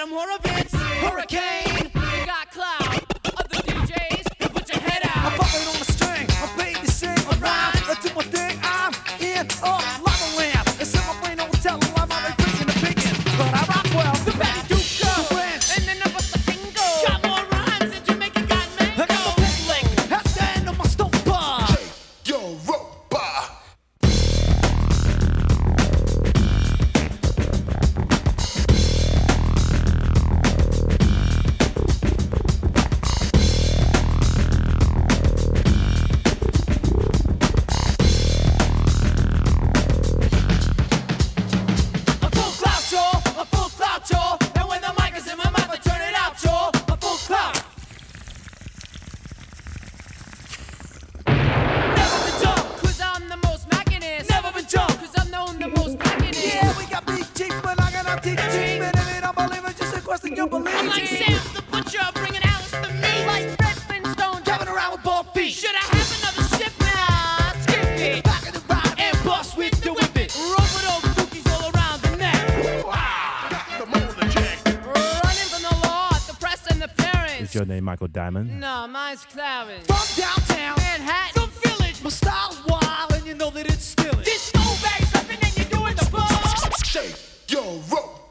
got more events. Hurricane, you got cloud. Other DJs, you put your head out. I'm bumping on a string, I'm paid to sing a rhyme. I do my thing, I'm in a lava lamp. It's in my brain, don't tell them I'm already freaking the picking. But I rock well, the Betty Duke, the Ranch, And then up the tingo. Got more rhymes than Jamaican got mango. I got the bootleg, at the end of my stove bar. Yo, Ropa. A full clout, y'all. And when the mic is in my mouth, I turn it out, y'all. A full clout. Never been dumb, cause I'm the most mackinest. Never been dumb, cause I'm known the most mackinest. Yeah, we got big cheeks, but I got our teeth cheap. And if you don't believe it, just a question you believe. I'm like Sam the Butcher, bringing Alice to me. Like Fred Flintstone, Driving around with bald feet. should I have another ship now? Skip it. Back in the ride. And bust with the whip it. Roll with those dookies all around the neck. The motor check. Running from the law, the press and the parents. Is your name Michael Diamond? No, mine's Clarence. From downtown, Manhattan. the village. My style's wild, and you know that it's still it. This snowbag something and you're doing the ball. Shake your rope.